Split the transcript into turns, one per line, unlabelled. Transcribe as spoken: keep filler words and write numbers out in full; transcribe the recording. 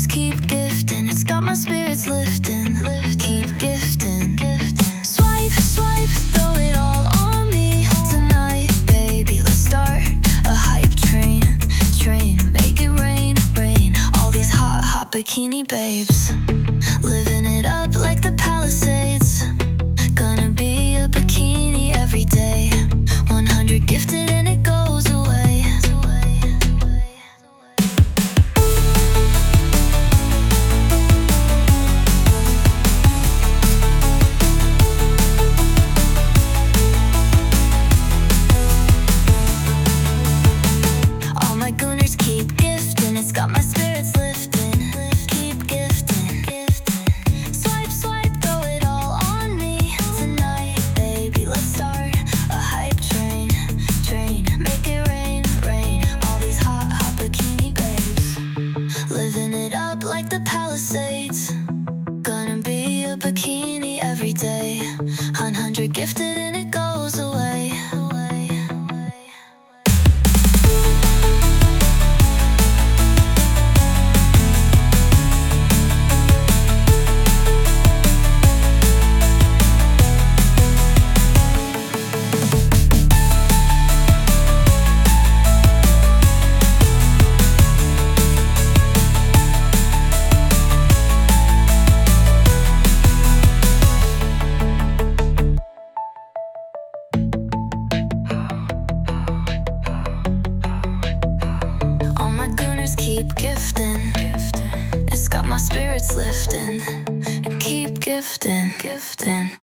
gooners keep gifting. It's got my spirits lifting. Keep gifting. Swipe, swipe, throw it all on me tonight, baby. Let's start a hype train, train. Make it rain, rain. All these hot, hot bikini babes, living it up like the Palisades. Gonna be a bikini every day. one hundred gifted and it goes away. All my gooners keep gifting. It's got my spirits lifting. Keep gifting. Swipe, swipe, throw it all on me tonight, baby. Let's start a hype train, train. Make it rain, rain. All these hot, hot bikini babes, living it up like the Palisades. Gonna be a bikini every day. one hundred gifted and it goes away. Keep gifting. It's got my spirits lifting. Keep gifting, gifting.